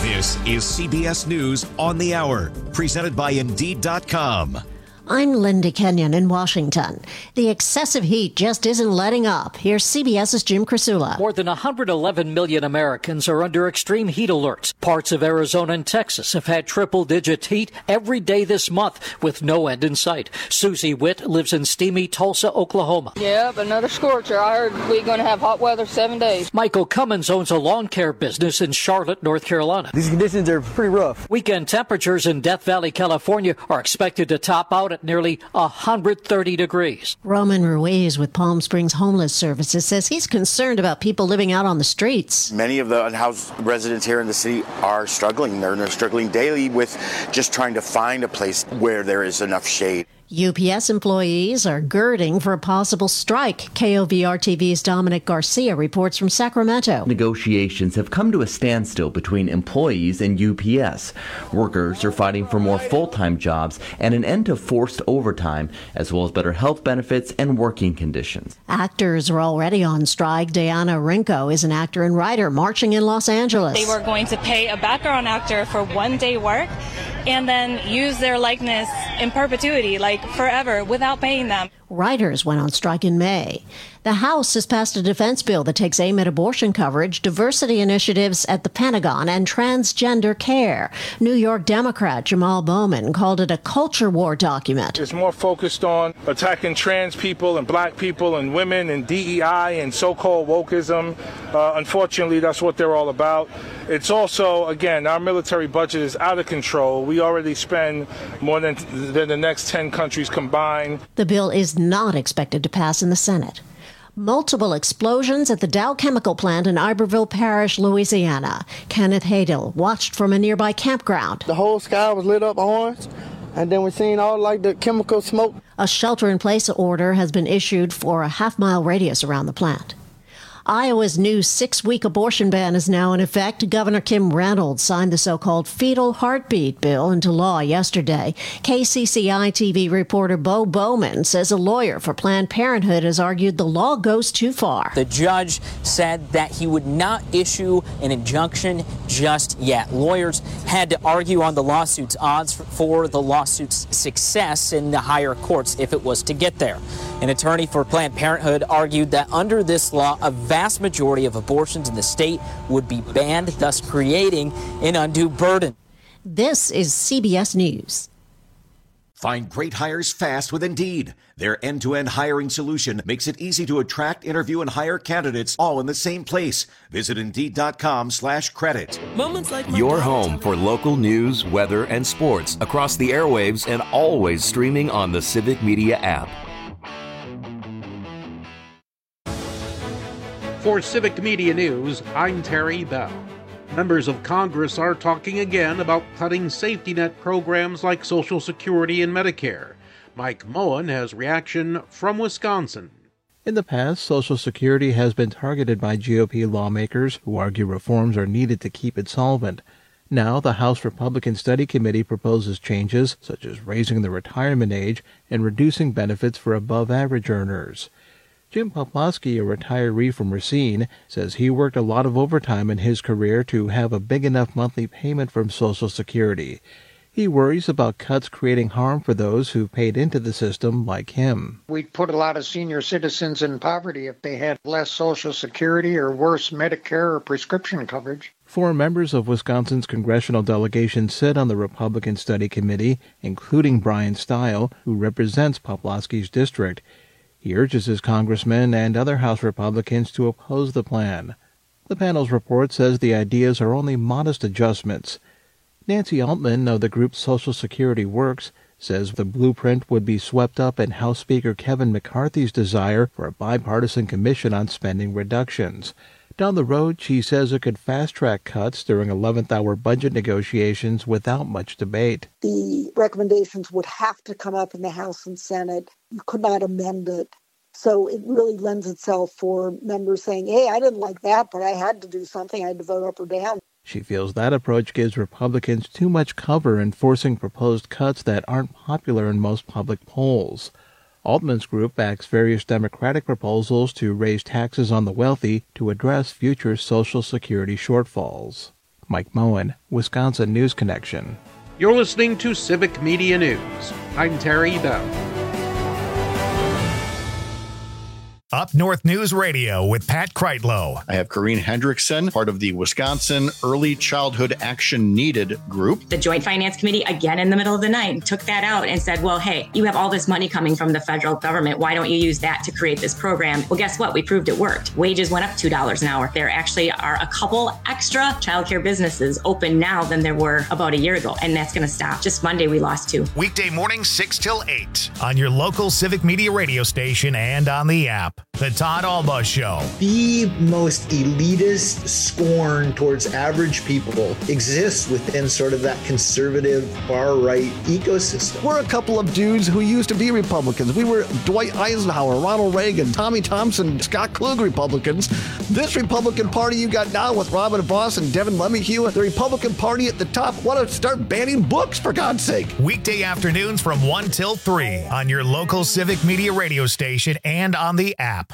This is CBS News on the Hour, presented by Indeed.com. I'm Linda Kenyon in Washington. The excessive heat just isn't letting up. Here's CBS's Jim Krasula. More than 111 million Americans are under extreme heat alerts. Parts of Arizona and Texas have had triple-digit heat every day this month with no end in sight. Susie Witt lives in steamy Tulsa, Oklahoma. Yep, another scorcher. I heard we're going to have hot weather 7 days. Michael Cummins owns a lawn care business in Charlotte, North Carolina. These conditions are pretty rough. Weekend temperatures in Death Valley, California are expected to top out at nearly 130 degrees. Roman Ruiz with Palm Springs Homeless Services says he's concerned about people living out on the streets. Many of the unhoused residents here in the city are struggling. They're struggling daily with just trying to find a place where there is enough shade. UPS employees are girding for a possible strike. KOVR-TV's Dominic Garcia reports from Sacramento. Negotiations have come to a standstill between employees and UPS. Workers are fighting for more full-time jobs and an end to forced overtime, as well as better health benefits and working conditions. Actors are already on strike. Diana Rinko is an actor and writer marching in Los Angeles. They were going to pay a background actor for 1 day work and then use their likeness in perpetuity, like forever, without paying them. Writers went on strike in May. The House has passed a defense bill that takes aim at abortion coverage, diversity initiatives at the Pentagon, and transgender care. New York Democrat Jamal Bowman called it a culture war document. It's more focused on attacking trans people and black people and women and DEI and so-called wokeism. Unfortunately, that's what they're all about. It's also, again, our military budget is out of control. We already spend more than the next 10 countries combined. The bill is not expected to pass in the Senate. Multiple explosions at the Dow Chemical Plant in Iberville Parish, Louisiana. Kenneth Hadel watched from a nearby campground. The whole sky was lit up orange, and then we seen all like the chemical smoke. A shelter-in-place order has been issued for a half-mile radius around the plant. Iowa's new 6-week abortion ban is now in effect. Governor Kim Reynolds signed the so-called fetal heartbeat bill into law yesterday. KCCI-TV reporter Bo Bowman says a lawyer for Planned Parenthood has argued the law goes too far. The judge said that he would not issue an injunction just yet. Lawyers had to argue on the lawsuit's odds for the lawsuit's success in the higher courts if it was to get there. An attorney for Planned Parenthood argued that under this law, a vast majority of abortions in the state would be banned, thus creating an undue burden. This is CBS News. Find great hires fast with Indeed. Their end-to-end hiring solution makes it easy to attract, interview, and hire candidates all in the same place. Visit Indeed.com/credit. Your home for local news, weather, and sports across the airwaves and always streaming on the Civic Media app. For Civic Media News, I'm Terry Bell. Members of Congress are talking again about cutting safety net programs like Social Security and Medicare. Mike Moen has reaction from Wisconsin. In the past, Social Security has been targeted by GOP lawmakers who argue reforms are needed to keep it solvent. Now, the House Republican Study Committee proposes changes, such as raising the retirement age and reducing benefits for above-average earners. Jim Poplawski, a retiree from Racine, says he worked a lot of overtime in his career to have a big enough monthly payment from Social Security. He worries about cuts creating harm for those who paid into the system like him. We'd put a lot of senior citizens in poverty if they had less Social Security or worse Medicare or prescription coverage. 4 members of Wisconsin's congressional delegation sit on the Republican Study Committee, including Brian Stile, who represents Poplawski's district. He urges his congressmen and other House Republicans to oppose the plan. The panel's report says the ideas are only modest adjustments. Nancy Altman of the group Social Security Works says the blueprint would be swept up in House Speaker Kevin McCarthy's desire for a bipartisan commission on spending reductions. Down the road, she says it could fast-track cuts during 11th-hour budget negotiations without much debate. The recommendations would have to come up in the House and Senate. You could not amend it. So it really lends itself for members saying, hey, I didn't like that, but I had to do something. I had to vote up or down. She feels that approach gives Republicans too much cover in forcing proposed cuts that aren't popular in most public polls. Altman's group backs various Democratic proposals to raise taxes on the wealthy to address future Social Security shortfalls. Mike Moen, Wisconsin News Connection. You're listening to Civic Media News. I'm Terry Bell. Up North News Radio with Pat Kreitlow. I have Corrine Hendrickson, part of the Wisconsin Early Childhood Action Needed group. The Joint Finance Committee, again in the middle of the night, took that out and said, well, hey, you have all this money coming from the federal government. Why don't you use that to create this program? Well, guess what? We proved it worked. Wages went up $2 an hour. There actually are a couple extra childcare businesses open now than there were about a year ago, and that's going to stop. Just Monday, we lost 2. Weekday mornings 6 till 8 on your local Civic Media radio station and on the app. The Todd Alba Show. The most elitist scorn towards average people exists within sort of that conservative far-right ecosystem. We're a couple of dudes who used to be Republicans. We were Dwight Eisenhower, Ronald Reagan, Tommy Thompson, Scott Klug Republicans. This Republican Party you got now with Robin Vos and Devin LeMahieu, the Republican Party at the top, want to start banning books, for God's sake. Weekday afternoons from 1 till 3 on your local Civic Media radio station and on the app.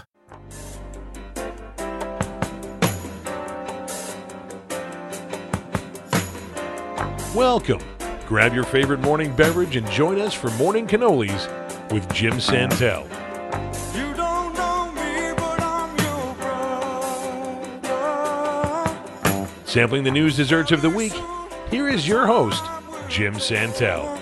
Welcome. Grab your favorite morning beverage and join us for Morning Cannolis with Jim Santel. You don't know me, but I'm your brother. Sampling the news desserts of the week, here is your host, Jim Santel.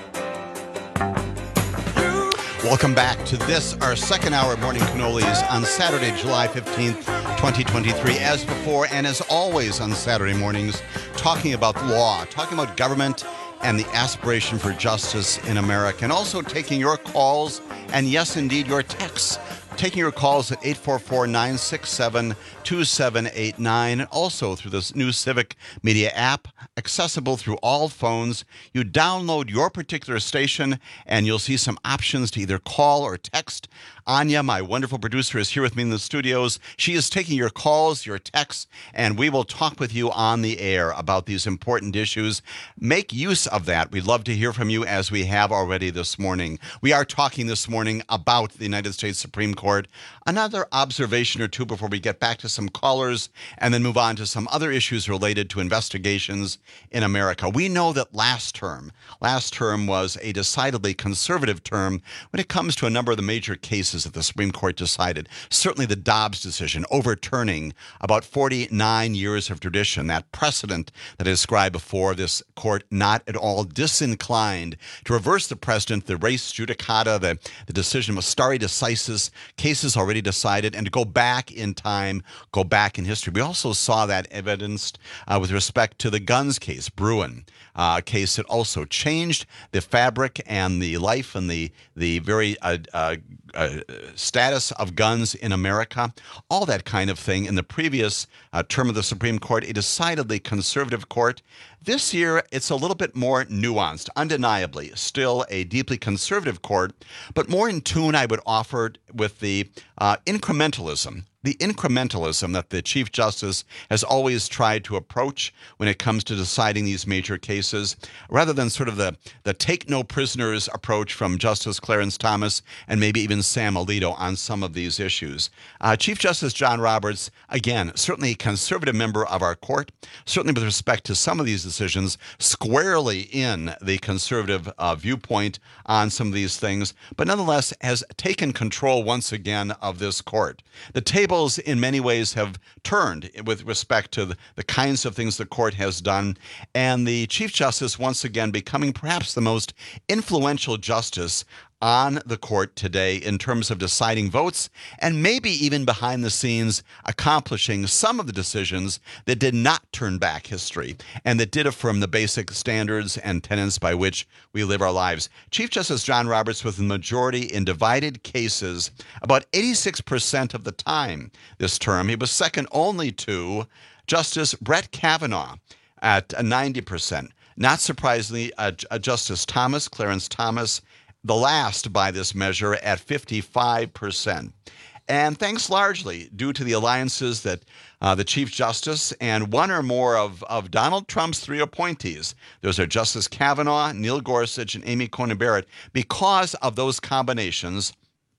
Welcome back to this, our second hour of Morning Cannolis on Saturday, July 15th, 2023. As before, and as always on Saturday mornings, talking about law, talking about government and the aspiration for justice in America, and also taking your calls and, yes, indeed, your texts. Taking your calls at 844-967-2789, and also through this new Civic Media app, accessible through all phones. You download your particular station, and you'll see some options to either call or text. Anya, my wonderful producer, is here with me in the studios. She is taking your calls, your texts, and we will talk with you on the air about these important issues. Make use of that. We'd love to hear from you, as we have already this morning. We are talking this morning about the United States Supreme Court. Another observation or two before we get back to some callers and then move on to some other issues related to investigations in America. We know that last term was a decidedly conservative term when it comes to a number of the major cases that the Supreme Court decided. Certainly the Dobbs decision, overturning about 49 years of tradition, that precedent that I described before, this court not at all disinclined to reverse the precedent, the res judicata, the decision of stare decisis, cases already decided, and to go back in time, go back in history. We also saw that evidenced with respect to the guns case, Bruen, case that also changed the fabric and the life and the very status of guns in America, all that kind of thing. In the previous term of the Supreme Court, a decidedly conservative court. This year, it's a little bit more nuanced, undeniably, still a deeply conservative court, but more in tune, I would offer, with the incrementalism that the Chief Justice has always tried to approach when it comes to deciding these major cases, rather than sort of the take no prisoners approach from Justice Clarence Thomas and maybe even Sam Alito on some of these issues. Chief Justice John Roberts, again, certainly a conservative member of our court, certainly with respect to some of these decisions, squarely in the conservative viewpoint on some of these things, but nonetheless has taken control once again of this court. The tables in many ways have turned with respect to the kinds of things the court has done, and the Chief Justice once again becoming perhaps the most influential justice on the court today in terms of deciding votes, and maybe even behind the scenes accomplishing some of the decisions that did not turn back history and that did affirm the basic standards and tenets by which we live our lives. Chief Justice John Roberts was the majority in divided cases about 86% of the time this term. He was second only to Justice Brett Kavanaugh at 90%. Not surprisingly, Justice Thomas, Clarence Thomas, the last by this measure at 55%. And thanks largely due to the alliances that the Chief Justice and one or more of Donald Trump's 3 appointees, those are Justice Kavanaugh, Neil Gorsuch, and Amy Coney Barrett, because of those combinations,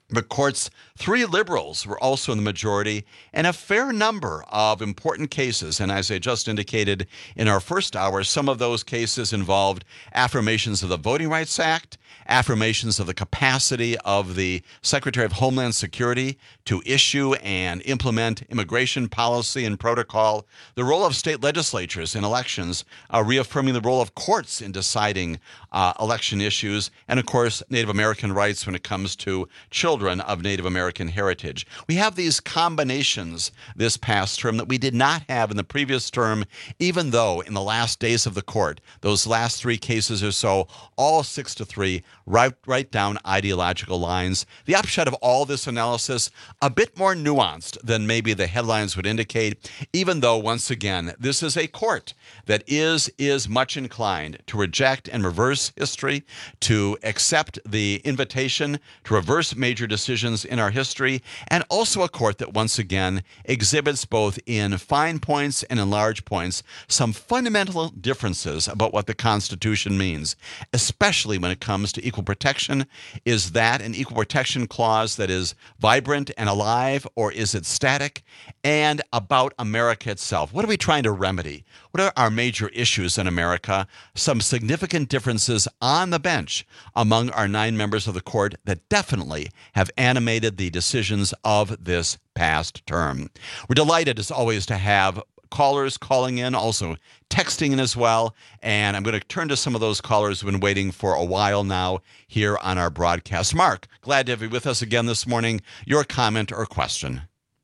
The court's 3 liberals were also in the majority, and a fair number of important cases. And as I just indicated in our first hour, some of those cases involved affirmations of the Voting Rights Act, affirmations of the capacity of the Secretary of Homeland Security to issue and implement immigration policy and protocol, the role of state legislatures in elections, reaffirming the role of courts in deciding election issues, and of course, Native American rights when it comes to children of Native American heritage. We have these combinations this past term that we did not have in the previous term, even though in the last days of the court, those last 3 cases or so, all 6-3, right down ideological lines. The upshot of all this analysis, a bit more nuanced than maybe the headlines would indicate, even though, once again, this is a court that is much inclined to reject and reverse history, to accept the invitation to reverse major decisions in our history, and also a court that, once again, exhibits both in fine points and in large points some fundamental differences about what the Constitution means, especially when it comes to equal protection. Is that an equal protection clause that is vibrant and alive, or is it static? And about America itself. What are we trying to remedy? What are our major issues in America? Some significant differences on the bench among our 9 members of the court that definitely have animated the decisions of this past term. We're delighted, as always, to have callers calling in, also texting in as well. And I'm going to turn to some of those callers who've been waiting for a while now here on our broadcast. Mark, glad to have you with us again this morning. Your comment or question?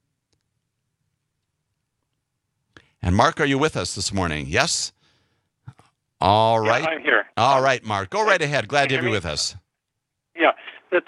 And Mark, are you with us this morning? Yes? All right. Yeah, I'm here. All right, Mark. Go right ahead. Glad to have you with us. Yeah, that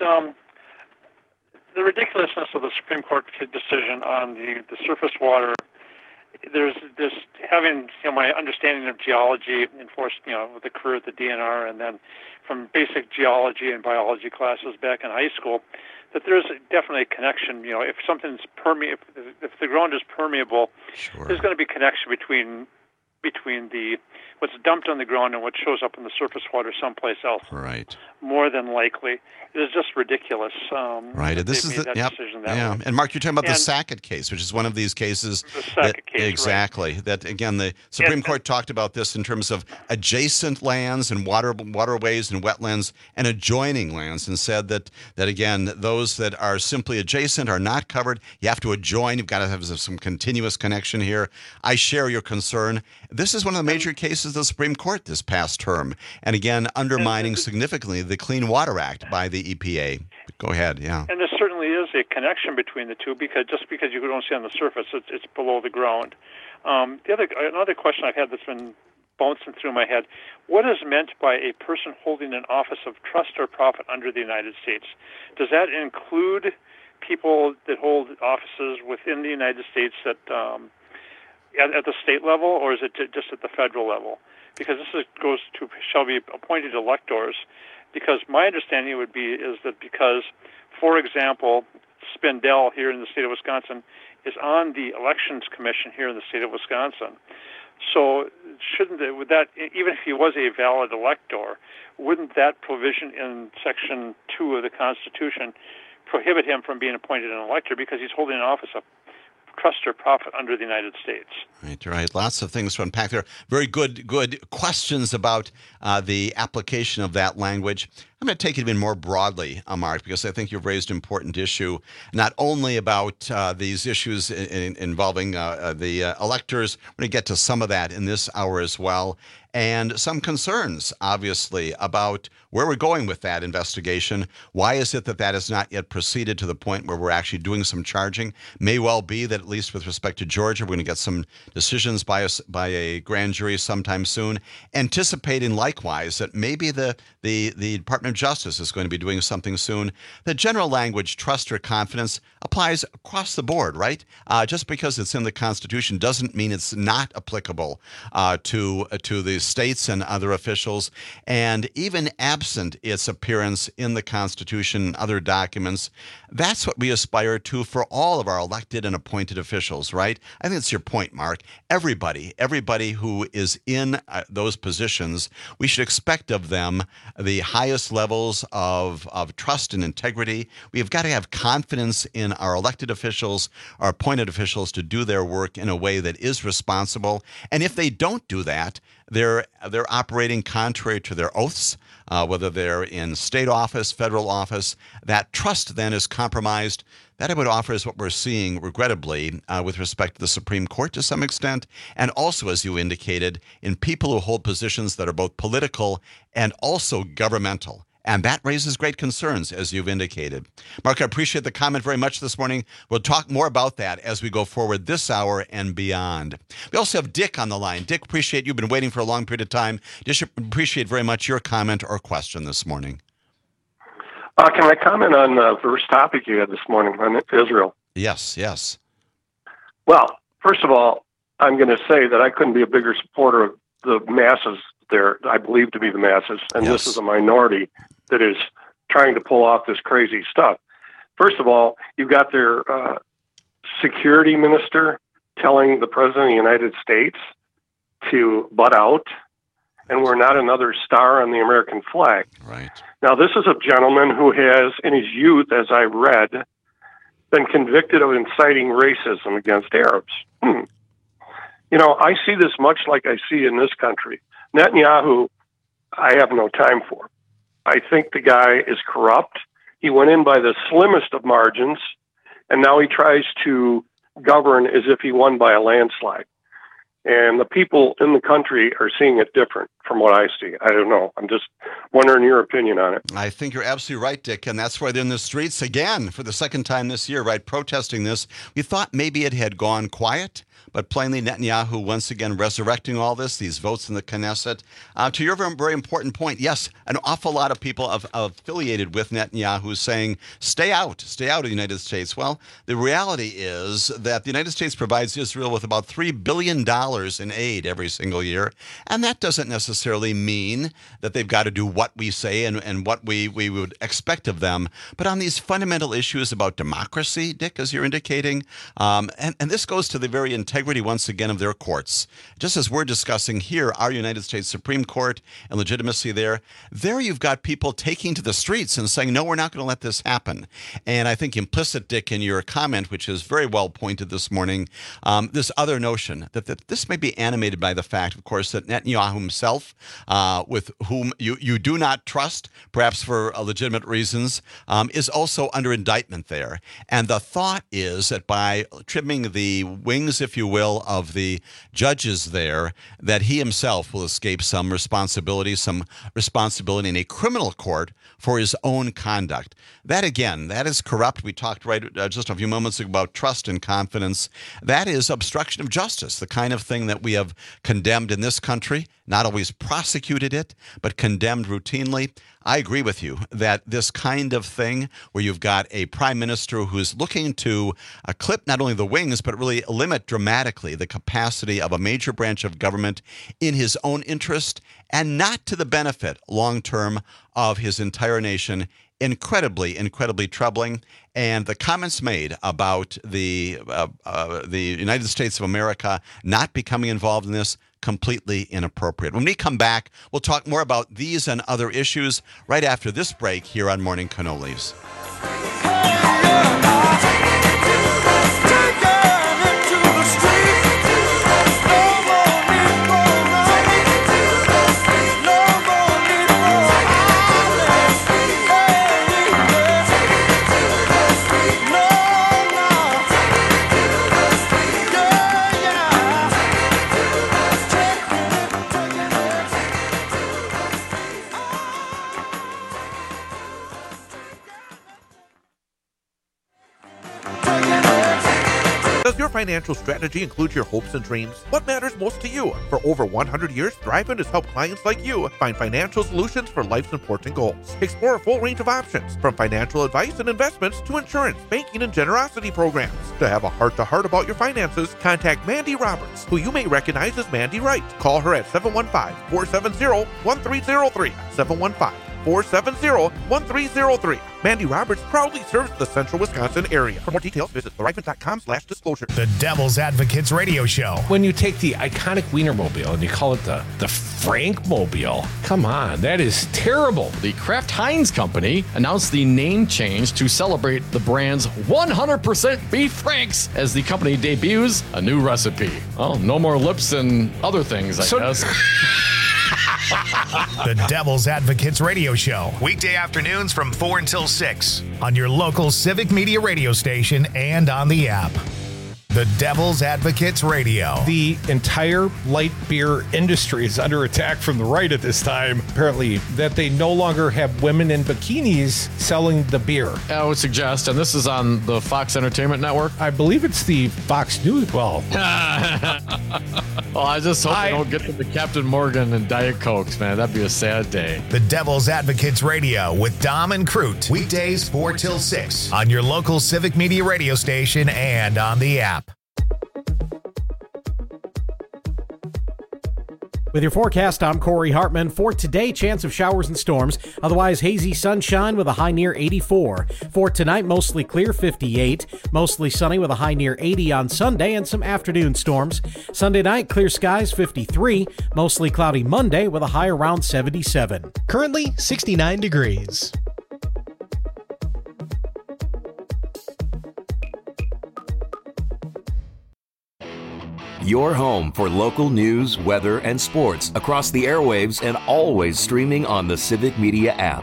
the ridiculousness of the Supreme Court decision on the surface water. There's this having my understanding of geology enforced with the career at the DNR, and then from basic geology and biology classes back in high school, that there's definitely a connection. If something's if the ground is permeable, there's going to be a connection between the what's dumped on the ground and what shows up in the surface water someplace else. Right. More than likely. It is just ridiculous. Right. This is the decision that way. And Mark, you're talking about the Sackett case, which is one of these cases. The Sackett case, exactly. Right. That again, the Supreme Court talked about this in terms of adjacent lands and waterways and wetlands and adjoining lands, and said that again, those that are simply adjacent are not covered. You have to adjoin. You've got to have some continuous connection here. I share your concern. This is one of the major cases of the Supreme Court this past term, and again, undermining significantly the Clean Water Act by the EPA. Go ahead, yeah. And there certainly is a connection between the two, because just because you don't see on the surface, it's below the ground. Another question I've had that's been bouncing through my head: what is meant by a person holding an office of trust or profit under the United States? Does that include people that hold offices within the United States that at the state level, or is it just at the federal level? Because this goes to shall be appointed electors. Because my understanding is that because, for example, Spindell here in the state of Wisconsin is on the Elections Commission here in the state of Wisconsin. So would that, even if he was a valid elector, wouldn't that provision in Section 2 of the Constitution prohibit him from being appointed an elector because he's holding an office of trust or profit under the United States? Right. Lots of things to unpack there. Very good questions about the application of that language. I'm going to take it even more broadly, Mark, because I think you've raised an important issue, not only about these issues involving the electors. We're going to get to some of that in this hour as well, and some concerns, obviously, about where we're going with that investigation. Why is it that has not yet proceeded to the point where we're actually doing some charging? May well be that, at least with respect to Georgia, we're going to get some decisions by a grand jury sometime soon, anticipating likewise that maybe the Department of Justice is going to be doing something soon. The general language, trust or confidence, applies across the board, right? Just because it's in the Constitution doesn't mean it's not applicable to the states and other officials. And even absent its appearance in the Constitution and other documents, that's what we aspire to for all of our elected and appointed officials, right? I think it's your point, Mark. Everybody who is in those positions, we should expect of them the highest levels of trust and integrity. We've got to have confidence in our elected officials, our appointed officials, to do their work in a way that is responsible. And if they don't do that, they're operating contrary to their oaths, whether they're in state office, federal office. That trust then is compromised. That I would offer is what we're seeing, regrettably, with respect to the Supreme Court to some extent, and also, as you indicated, in people who hold positions that are both political and also governmental. And that raises great concerns, as you've indicated. Mark, I appreciate the comment very much this morning. We'll talk more about that as we go forward this hour and beyond. We also have Dick on the line. Dick, appreciate you've been waiting for a long period of time. Just appreciate very much your comment or question this morning. Can I comment on the first topic you had this morning on Israel? Yes, yes. Well, first of all, I'm going to say that I couldn't be a bigger supporter of the masses there, I believe to be the masses, and Yes. this is a minority that is trying to pull off this crazy stuff. First of all, you've got their security minister telling the President of the United States to butt out, and we're not another star on the American flag. Right. Now, this is a gentleman who has, in his youth, as I read, been convicted of inciting racism against Arabs. You know, I see this much like I see in this country. Netanyahu, I have no time for. I think the guy is corrupt. He went in by the slimmest of margins, and now he tries to govern as if he won by a landslide. And the people in the country are seeing it different from what I see. I don't know. I'm just wondering your opinion on it. I think you're absolutely right, Dick, and that's why they're in the streets again for the second time this year, right, protesting this. We thought maybe it had gone quiet, but plainly Netanyahu once again resurrecting all this, these votes in the Knesset. To your very important point, yes, an awful lot of people affiliated with Netanyahu saying, stay out of the United States. Well, the reality is that the United States provides Israel with about $3 billion in aid every single year, and that doesn't necessarily mean that they've got to do what we say and what we would expect of them. But on these fundamental issues about democracy, Dick, as you're indicating, and this goes to the very integrity, once again, of their courts. Just as we're discussing here, our United States Supreme Court and legitimacy there you've got people taking to the streets and saying, no, we're not going to let this happen. And I think implicit, Dick, in your comment, which is very well pointed this morning, this other notion that this may be animated by the fact, of course, that Netanyahu himself, with whom you do not trust, perhaps for legitimate reasons, is also under indictment there. And the thought is that by trimming the wings, if you will, of the judges there, that he himself will escape some responsibility in a criminal court for his own conduct. That, again, that is corrupt. We talked just a few moments ago about trust and confidence. That is obstruction of justice, the kind of thing that we have condemned in this country, not always prosecuted it, but condemned routinely. I agree with you that this kind of thing where you've got a prime minister who's looking to clip not only the wings, but really limit dramatically the capacity of a major branch of government in his own interest and not to the benefit long-term of his entire nation. Incredibly, incredibly troubling. And the comments made about the United States of America not becoming involved in this, completely inappropriate. When we come back, we'll talk more about these and other issues right after this break here on Morning Cannolis. Does your financial strategy include your hopes and dreams? What matters most to you? For over 100 years, Thriveant has helped clients like you find financial solutions for life's important goals. Explore a full range of options, from financial advice and investments to insurance, banking, and generosity programs. To have a heart-to-heart about your finances, contact Mandy Roberts, who you may recognize as Mandy Wright. Call her at 715-470-1303, 888-470-1303. Mandy Roberts proudly serves the central Wisconsin area. For more details, visit therifan.com/disclosure. The Devil's Advocates Radio Show. When you take the iconic Wienermobile and you call it the Frankmobile, come on, that is terrible. The Kraft Heinz Company announced the name change to celebrate the brand's 100% beef Franks as the company debuts a new recipe. Well, no more lips and other things, I guess. The Devil's Advocates Radio Show. Weekday afternoons from 4 until 6 on your local Civic Media radio station and on the app. The Devil's Advocates Radio. The entire light beer industry is under attack from the right at this time, apparently, that they no longer have women in bikinis selling the beer. I would suggest, and this is on the Fox Entertainment Network? I believe it's the Fox News. Well, I just hope they don't get to the Captain Morgan and Diet Cokes, man. That'd be a sad day. The Devil's Advocates Radio with Dom and Crute. Weekdays 4 till 6 on your local Civic Media radio station and on the app. With your forecast, I'm Corey Hartman. For today, chance of showers and storms. Otherwise, hazy sunshine with a high near 84. For tonight, mostly clear, 58. Mostly sunny with a high near 80 on Sunday and some afternoon storms. Sunday night, clear skies, 53. Mostly cloudy Monday with a high around 77. Currently, 69 degrees. Your home for local news, weather, and sports across the airwaves and always streaming on the Civic Media app.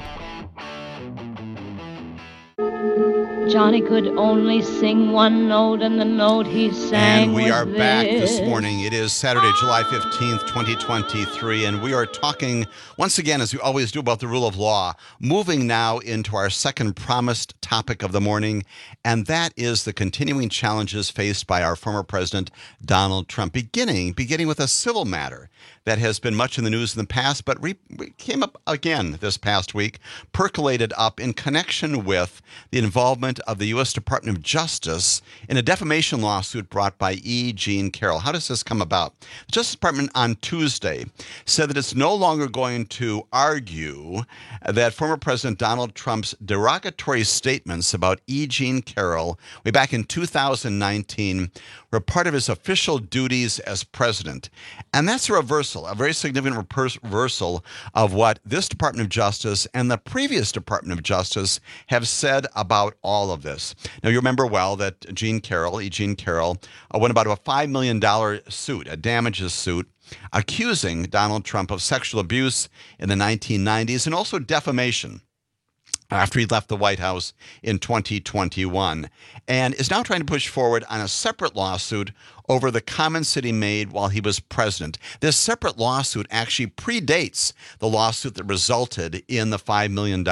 Johnny could only sing one note, and the note he sang And we was are back this this. morning. It is Saturday, July 15th, 2023, and we are talking once again, as we always do, about the rule of law, moving now into our second promised topic of the morning, and that is the continuing challenges faced by our former president, Donald Trump, beginning with a civil matter that has been much in the news in the past, but came up again this past week, percolated up in connection with the involvement of the U.S. Department of Justice in a defamation lawsuit brought by E. Jean Carroll. How does this come about? The Justice Department on Tuesday said that it's no longer going to argue that former President Donald Trump's derogatory statements about E. Jean Carroll way back in 2019 were part of his official duties as president. And that's a reversal, a very significant reversal of what this Department of Justice and the previous Department of Justice have said about all of this. Now, you remember well that E. Jean Carroll, won about a $5 million suit, a damages suit, accusing Donald Trump of sexual abuse in the 1990s and also defamation after he left the White House in 2021, and is now trying to push forward on a separate lawsuit over the comments that he made while he was president. This separate lawsuit actually predates the lawsuit that resulted in the $5 million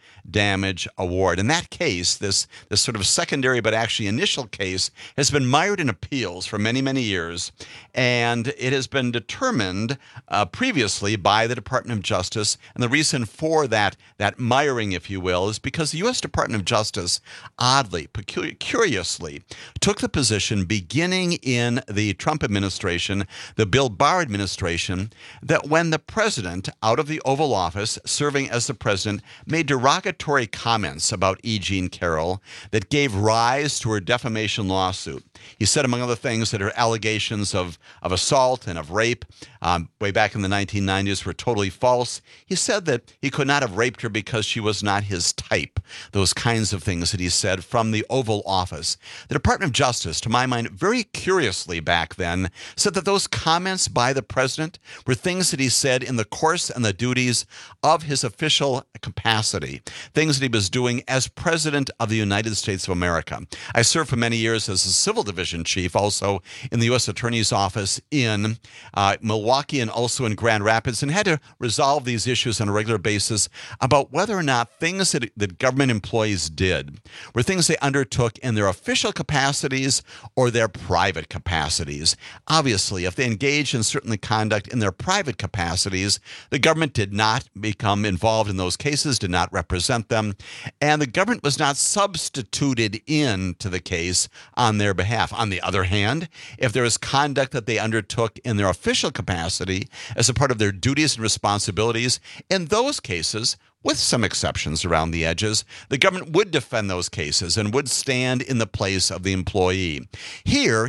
damage award. In that case, this sort of secondary but actually initial case has been mired in appeals for many, many years, and it has been determined previously by the Department of Justice. And the reason for that miring, if you will, is because the U.S. Department of Justice, oddly, curiously, took the position beginning in the Trump administration, the Bill Barr administration, that when the president, out of the Oval Office, serving as the president, made derogatory comments about E. Jean Carroll that gave rise to her defamation lawsuit. He said, among other things, that her allegations of assault and of rape way back in the 1990s were totally false. He said that he could not have raped her because she was not his type. Those kinds of things that he said from the Oval Office. The Department of Justice, to my mind, very curiously back then, said that those comments by the president were things that he said in the course and the duties of his official capacity, things that he was doing as president of the United States of America. I served for many years as a civil division chief, also in the U.S. Attorney's Office in Milwaukee and also in Grand Rapids, and had to resolve these issues on a regular basis about whether or not things that government employees did were things they undertook in their official capacities or their private capacities. Obviously, if they engaged in certain conduct in their private capacities, the government did not become involved in those cases, did not represent them, and the government was not substituted into the case on their behalf. On the other hand, if there was conduct that they undertook in their official capacity as a part of their duties and responsibilities, in those cases, with some exceptions around the edges, the government would defend those cases and would stand in the place of the employee. Here,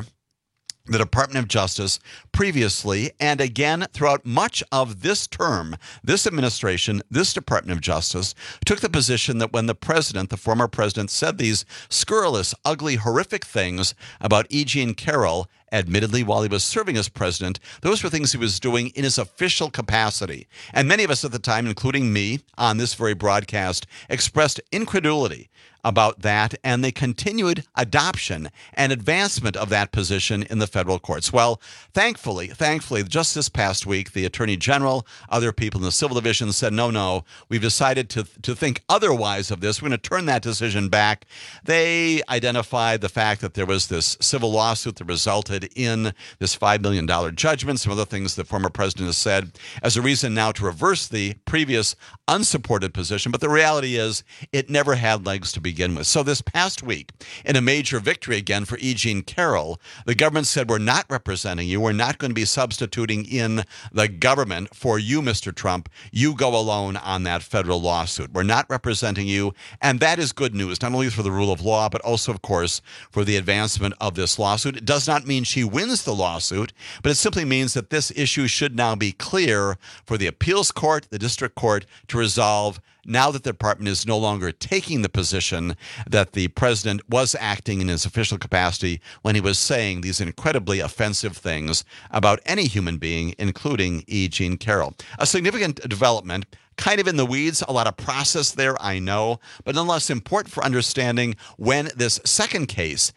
the Department of Justice previously and again throughout much of this term, this administration, this Department of Justice took the position that when the president, the former president, said these scurrilous, ugly, horrific things about E. Jean Carroll, admittedly while he was serving as president, those were things he was doing in his official capacity. And many of us at the time, including me on this very broadcast, expressed incredulity about that and the continued adoption and advancement of that position in the federal courts. Well, thankfully, just this past week, the Attorney General, other people in the Civil Division said, no, we've decided to think otherwise of this. We're going to turn that decision back. They identified the fact that there was this civil lawsuit that resulted in this $5 million judgment, some other things the former president has said, as a reason now to reverse the previous unsupported position. But the reality is it never had legs to begin with. So this past week, in a major victory again for E. Jean Carroll, the government said, we're not representing you. We're not going to be substituting in the government for you, Mr. Trump. You go alone on that federal lawsuit. We're not representing you. And that is good news, not only for the rule of law, but also, of course, for the advancement of this lawsuit. It does not mean she wins the lawsuit, but it simply means that this issue should now be clear for the appeals court, the district court, to resolve now that the department is no longer taking the position that the president was acting in his official capacity when he was saying these incredibly offensive things about any human being, including E. Jean Carroll. A significant development, kind of in the weeds, a lot of process there, I know, but nonetheless important for understanding when this second case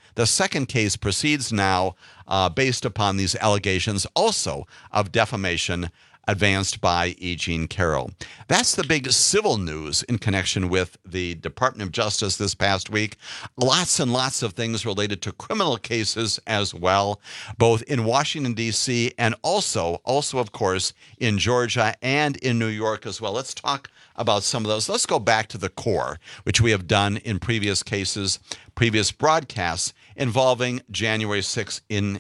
proceeds now based upon these allegations also of defamation advanced by E. Jean Carroll. That's the big civil news in connection with the Department of Justice this past week. Lots and lots of things related to criminal cases as well, both in Washington, D.C. and also, of course, in Georgia and in New York as well. Let's talk about some of those. Let's go back to the core, which we have done in previous cases, previous broadcasts involving January 6th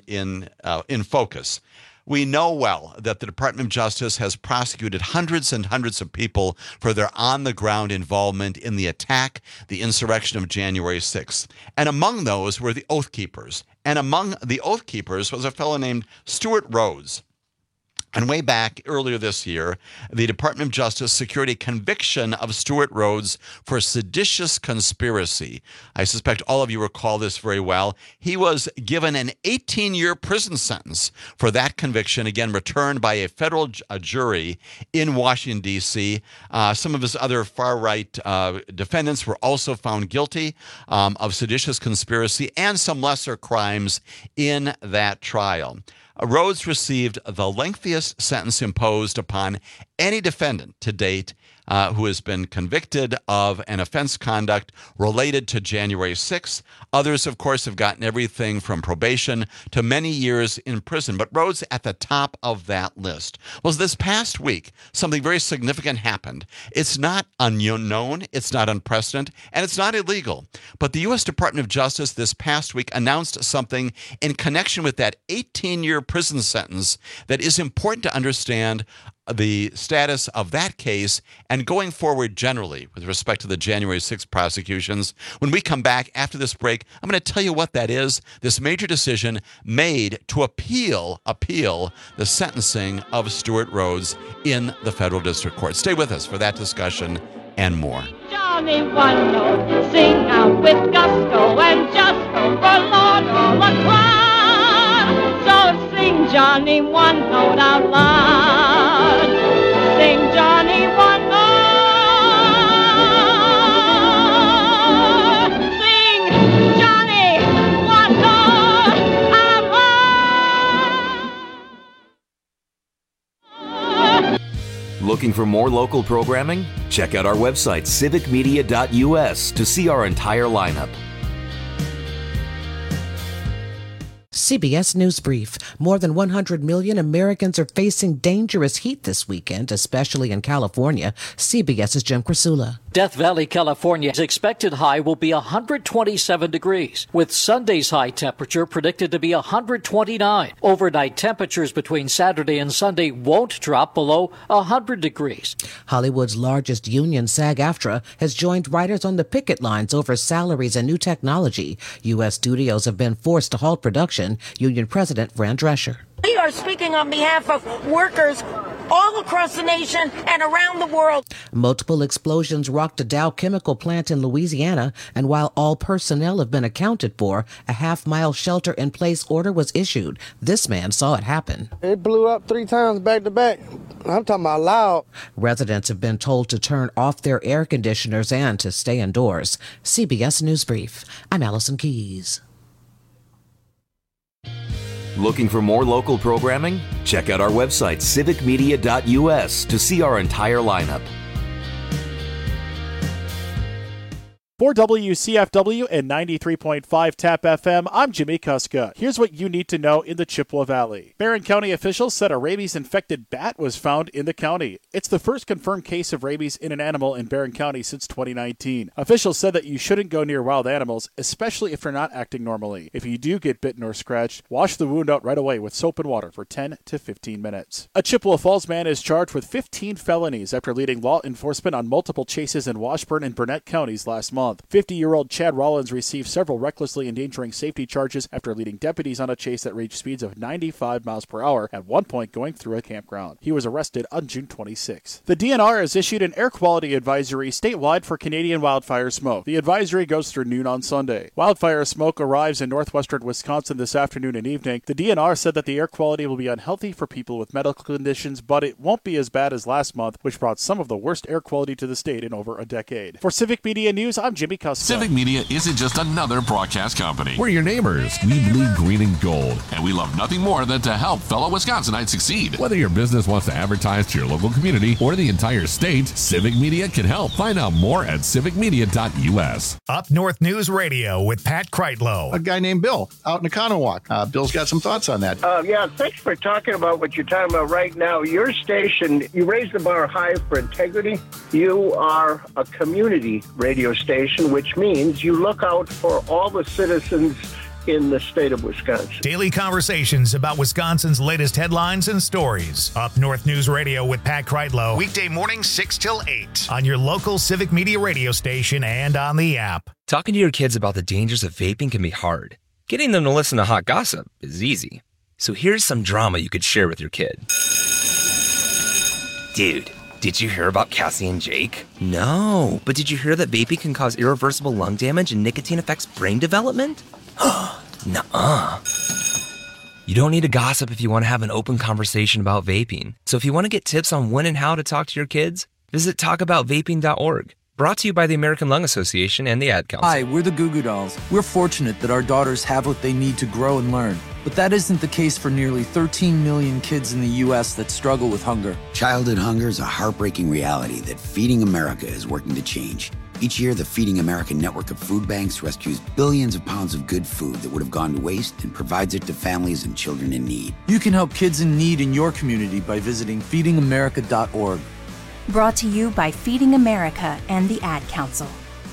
in focus. We know well that the Department of Justice has prosecuted hundreds and hundreds of people for their on-the-ground involvement in the attack, the insurrection of January 6th. And among those were the Oath Keepers. And among the Oath Keepers was a fellow named Stewart Rhodes. And way back earlier this year, the Department of Justice secured a conviction of Stewart Rhodes for seditious conspiracy. I suspect all of you recall this very well. He was given an 18-year prison sentence for that conviction, again, returned by a federal jury in Washington, D.C. Some of his other far-right defendants were also found guilty of seditious conspiracy and some lesser crimes in that trial. Rhodes received the lengthiest sentence imposed upon any defendant to date who has been convicted of an offense conduct related to January 6th. Others, of course, have gotten everything from probation to many years in prison. But Rhodes at the top of that list. Well, this past week, something very significant happened. It's not unknown, it's not unprecedented, and it's not illegal. But the U.S. Department of Justice this past week announced something in connection with that 18-year prison sentence that is important to understand the status of that case and going forward generally with respect to the January 6th prosecutions. When we come back after this break, I'm going to tell you what that is, this major decision made to appeal the sentencing of Stewart Rhodes in the federal district court. Stay with us for that discussion and more. Johnny one note, sing out with gusto and just go for Lord all the crowd. So sing Johnny one note out loud. Sing Johnny one note. Sing Johnny one note out loud. Looking for more local programming? Check out our website, civicmedia.us, to see our entire lineup. CBS News Brief. More than 100 million Americans are facing dangerous heat this weekend, especially in California. CBS's Jim Krasula. Death Valley, California's expected high will be 127 degrees, with Sunday's high temperature predicted to be 129. Overnight temperatures between Saturday and Sunday won't drop below 100 degrees. Hollywood's largest union, SAG-AFTRA, has joined writers on the picket lines over salaries and new technology. U.S. studios have been forced to halt production. Union President Fran Drescher. We are speaking on behalf of workers all across the nation and around the world. Multiple explosions rocked a Dow chemical plant in Louisiana, and while all personnel have been accounted for, a half-mile shelter-in-place order was issued. This man saw it happen. It blew up 3 times back to back. I'm talking about loud. Residents have been told to turn off their air conditioners and to stay indoors. CBS News Brief. I'm Allison Keyes. Looking for more local programming? Check out our website, civicmedia.us, to see our entire lineup. For WCFW and 93.5 TAP FM, I'm Jimmy Kuska. Here's what you need to know in the Chippewa Valley. Barron County officials said a rabies-infected bat was found in the county. It's the first confirmed case of rabies in an animal in Barron County since 2019. Officials said that you shouldn't go near wild animals, especially if they're not acting normally. If you do get bitten or scratched, wash the wound out right away with soap and water for 10 to 15 minutes. A Chippewa Falls man is charged with 15 felonies after leading law enforcement on multiple chases in Washburn and Burnett counties last month. 50-year-old Chad Rollins received several recklessly endangering safety charges after leading deputies on a chase that reached speeds of 95 miles per hour, at one point going through a campground. He was arrested on June 26th. The DNR has issued an air quality advisory statewide for Canadian wildfire smoke. The advisory goes through noon on Sunday. Wildfire smoke arrives in northwestern Wisconsin this afternoon and evening. The DNR said that the air quality will be unhealthy for people with medical conditions, but it won't be as bad as last month, which brought some of the worst air quality to the state in over a decade. For Civic Media News, I'm Jimmy Custer. Civic Media isn't just another broadcast company. We're your neighbors. We bleed green and gold, and we love nothing more than to help fellow Wisconsinites succeed. Whether your business wants to advertise to your local community or the entire state, Civic Media can help. Find out more at civicmedia.us. Up North News Radio with Pat Kreitlow. A guy named Bill out in Economowoc. Bill's got some thoughts on that. Yeah, thanks for talking about what you're talking about right now. Your station, you raised the bar high for integrity. You are a community radio station, which means you look out for all the citizens in the state of Wisconsin. Daily conversations about Wisconsin's latest headlines and stories. Up North News Radio with Pat Kreitlow. Weekday mornings 6 till 8 on your local Civic Media radio station and on the app. Talking to your kids about the dangers of vaping can be hard. Getting them to listen to hot gossip is easy. So here's some drama you could share with your kid. Dude, did you hear about Cassie and Jake? No, but did you hear that vaping can cause irreversible lung damage and nicotine affects brain development? Nuh-uh. You don't need to gossip if you want to have an open conversation about vaping. So if you want to get tips on when and how to talk to your kids, visit talkaboutvaping.org. Brought to you by the American Lung Association and the Ad Council. Hi, we're the Goo Goo Dolls. We're fortunate that our daughters have what they need to grow and learn. But that isn't the case for nearly 13 million kids in the U.S. that struggle with hunger. Childhood hunger is a heartbreaking reality that Feeding America is working to change. Each year, the Feeding America network of food banks rescues billions of pounds of good food that would have gone to waste and provides it to families and children in need. You can help kids in need in your community by visiting feedingamerica.org. Brought to you by Feeding America and the Ad Council.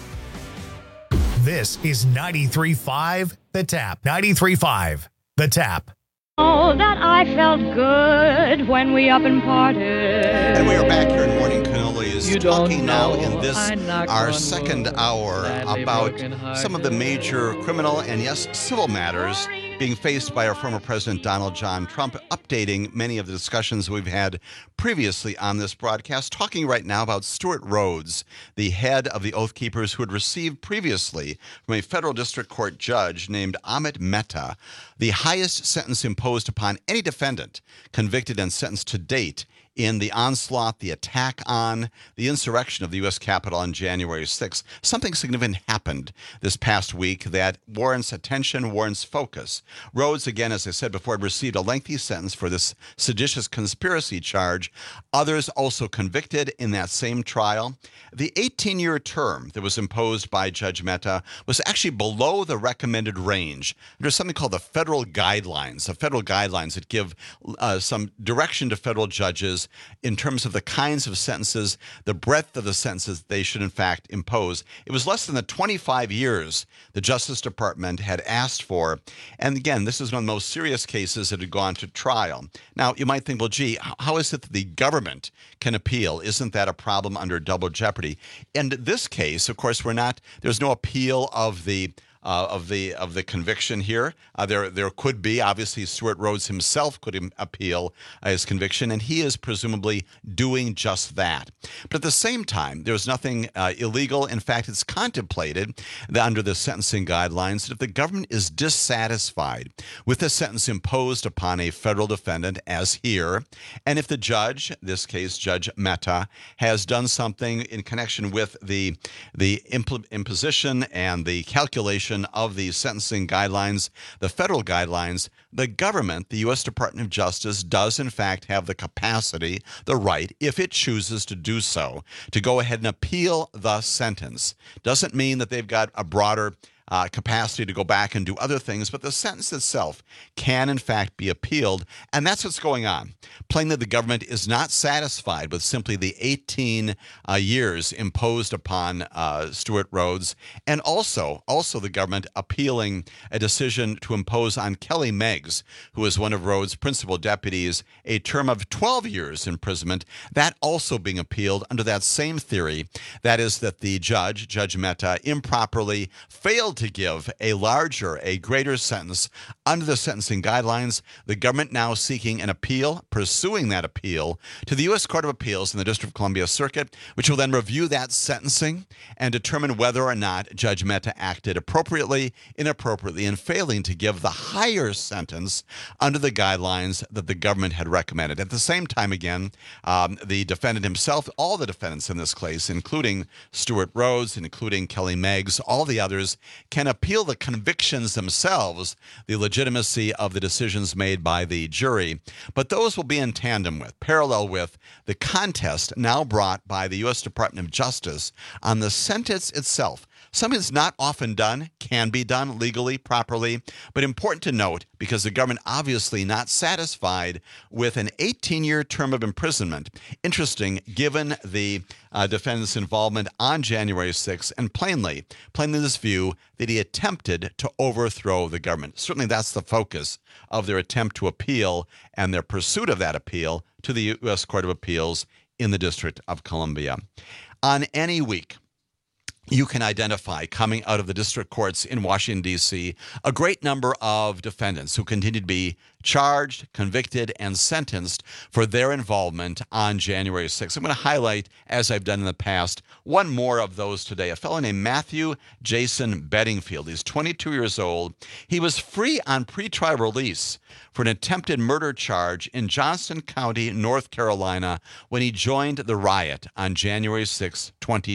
This is 93.5 The Tap. 93.5 The Tap. Oh, that I felt good when we up and parted. And we are back here in Morning Cannolis, talking now in this, our second hour, about some of the major criminal and, yes, civil matters being faced by our former President Donald John Trump, updating many of the discussions we've had previously on this broadcast, talking right now about Stuart Rhodes, the head of the Oath Keepers, who had received previously from a federal district court judge named Amit Mehta the highest sentence imposed upon any defendant convicted and sentenced to date in the onslaught, the attack on the insurrection of the U.S. Capitol on January 6th. Something significant happened this past week that warrants attention, warrants focus. Rhodes, again, as I said before, received a lengthy sentence for this seditious conspiracy charge. Others also convicted in that same trial. The 18-year term that was imposed by Judge Mehta was actually below the recommended range. There's something called the federal guidelines, that give some direction to federal judges in terms of the kinds of sentences, the breadth of the sentences they should in fact impose. It was less than the 25 years the Justice Department had asked for. And again, this is one of the most serious cases that had gone to trial. Now, you might think, well, gee, how is it that the government can appeal? Isn't that a problem under double jeopardy? In this case, of course, there's no appeal of the conviction here. There could be, obviously, Stewart Rhodes himself could appeal his conviction, and he is presumably doing just that. But at the same time, there's nothing illegal. In fact, it's contemplated that under the sentencing guidelines that if the government is dissatisfied with the sentence imposed upon a federal defendant, as here, and if the judge, in this case Judge Mehta, has done something in connection with the imposition and the calculation of the sentencing guidelines, the federal guidelines, the government, the U.S. Department of Justice, does in fact have the capacity, the right, if it chooses to do so, to go ahead and appeal the sentence. Doesn't mean that they've got a broader capacity to go back and do other things, but the sentence itself can in fact be appealed, and that's what's going on. Plainly, the government is not satisfied with simply the 18 years imposed upon Stewart Rhodes, and also the government appealing a decision to impose on Kelly Meggs, who is one of Rhodes' principal deputies, a term of 12 years imprisonment, that also being appealed under that same theory, that is that the Judge Mehta, improperly failed to give a greater sentence under the sentencing guidelines. The government now seeking an appeal, pursuing that appeal to the U.S. Court of Appeals in the District of Columbia Circuit, which will then review that sentencing and determine whether or not Judge Mehta acted appropriately, inappropriately, in failing to give the higher sentence under the guidelines that the government had recommended. At the same time, again, the defendant himself, all the defendants in this case, including Stewart Rhodes, including Kelly Meggs, all the others, can appeal the convictions themselves, the legitimacy of the decisions made by the jury. But those will be in tandem with, parallel with, the contest now brought by the U.S. Department of Justice on the sentence itself. Something that's not often done, can be done legally, properly, but important to note because the government obviously not satisfied with an 18-year term of imprisonment. Interesting, given the defendant's involvement on January 6th, and plainly this view that he attempted to overthrow the government. Certainly that's the focus of their attempt to appeal and their pursuit of that appeal to the U.S. Court of Appeals in the District of Columbia. On any week, you can identify, coming out of the district courts in Washington, D.C., a great number of defendants who continue to be charged, convicted, and sentenced for their involvement on January 6th. I'm going to highlight, as I've done in the past, one more of those today. A fellow named Matthew Jason Bedingfield. He's 22 years old. He was free on pretrial release for an attempted murder charge in Johnston County, North Carolina, when he joined the riot on January 6,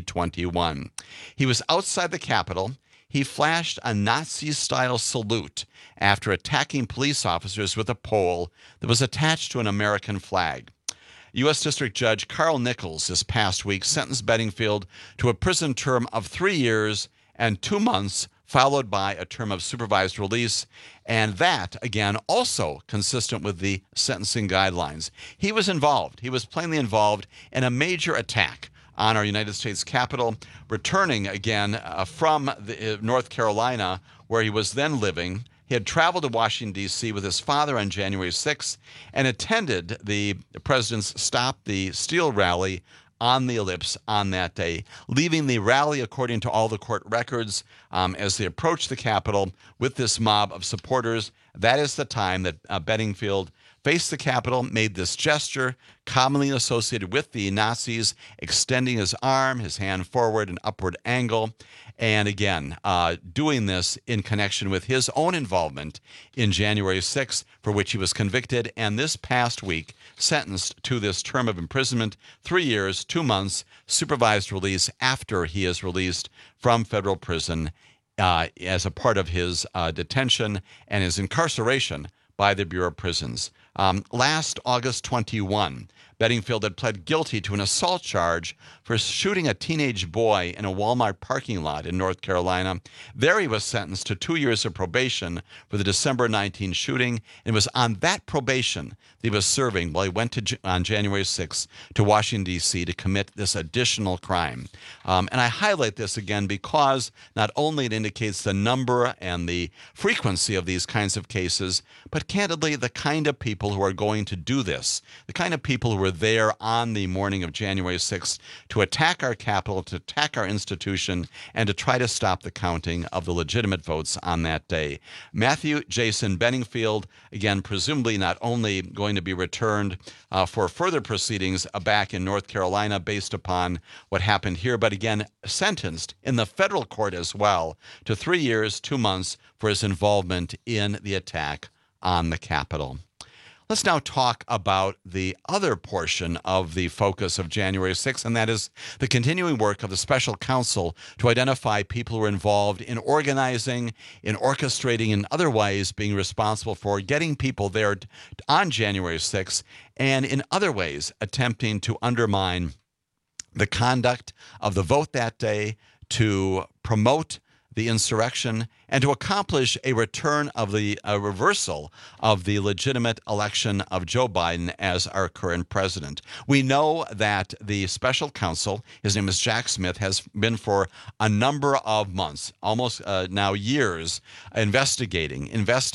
2021. He was outside the Capitol. He flashed a Nazi-style salute after attacking police officers with a pole that was attached to an American flag. U.S. District Judge Carl Nichols this past week sentenced Bedingfield to a prison term of 3 years and 2 months, followed by a term of supervised release, and that, again, also consistent with the sentencing guidelines. He was plainly involved in a major attack on our United States Capitol, returning again from North Carolina, where he was then living. He had traveled to Washington, D.C. with his father on January 6th and attended the president's Stop the Steal rally on the Ellipse on that day, leaving the rally, according to all the court records, as they approached the Capitol with this mob of supporters. That is the time that Bedingfield faced the Capitol, made this gesture commonly associated with the Nazis, extending his arm, his hand forward, an upward angle, and again, doing this in connection with his own involvement in January 6th, for which he was convicted, and this past week sentenced to this term of imprisonment, 3 years, 2 months, supervised release after he is released from federal prison as a part of his detention and his incarceration by the Bureau of Prisons. Last August 21, Bedingfield had pled guilty to an assault charge for shooting a teenage boy in a Walmart parking lot in North Carolina. There he was sentenced to 2 years of probation for the December 19 shooting, and it was on that probation that he was serving while he went on January 6th to Washington, D.C. to commit this additional crime. And I highlight this again because not only it indicates the number and the frequency of these kinds of cases, but candidly, the kind of people who are going to do this, the kind of people who were there on the morning of January 6th to attack our Capitol, to attack our institution, and to try to stop the counting of the legitimate votes on that day. Matthew Jason Bedingfield, again, presumably not only going to be returned for further proceedings back in North Carolina based upon what happened here, but again, sentenced in the federal court as well to 3 years, 2 months for his involvement in the attack on the Capitol. Let's now talk about the other portion of the focus of January 6th, and that is the continuing work of the special counsel to identify people who are involved in organizing, in orchestrating, and otherwise being responsible for getting people there on January 6th, and in other ways attempting to undermine the conduct of the vote that day, to promote the insurrection, and to accomplish a return of a reversal of the legitimate election of Joe Biden as our current president. We know that the special counsel, his name is Jack Smith, has been for a number of months, almost now years, investigating